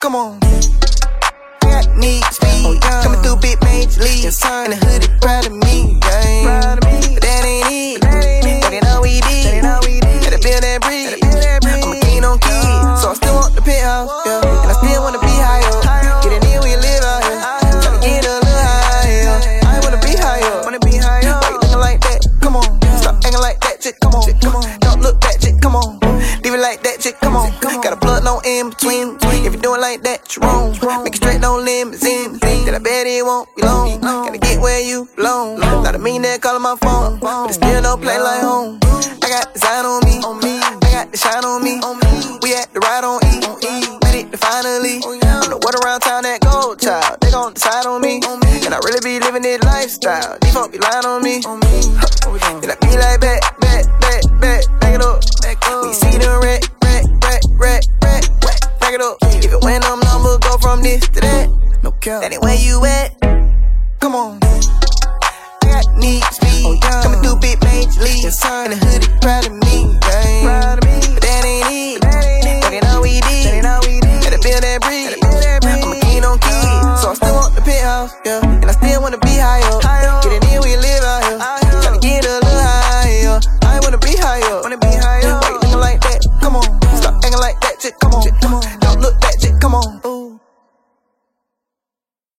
come on. I got need speed, coming through big major leagues. And the hoodie proud of me, yeah. But that ain't it, that ain't all we did. Gotta build that bridge, I'm a king on kids, so I still want the penthouse, yeah. And I still wanna be high up, get it in when you live out here. Tryna get a little higher, I wanna be high up. Why you looking like that? Come on, stop acting like that, chick, come on. Don't look back, chick, come on. Leave it like that, chick, come on. Got a plug, no in between. If you do it like that, you're wrong. Make it straight, no limousine. Then I bet it won't be long. Gotta get where you belong. Not a mean that calling my phone, but it still don't play like home. I got design on me, I got the shine on me. We at the ride on E, ready to finally. I'm the word around town, that gold child. They gon' decide on me, and I really be living this lifestyle. These folk be lying on me, and I be like back it up. We see the red, back it up. If it went them numbers, go from this to that. No cap, that ain't where you at. Come on, I got need speed, coming through big major leagues. And the hoodie proud of me, yeah. But that ain't it, that ain't all we did. Gotta build that bridge, I'm a king on kids, so I still want the penthouse, yeah. And I still wanna be high up, get it in when you live out here. Tryna get a little higher, I wanna be high up. Why you looking like that? Come on, stop acting like that, chick, come on. Don't look back, chick, come on.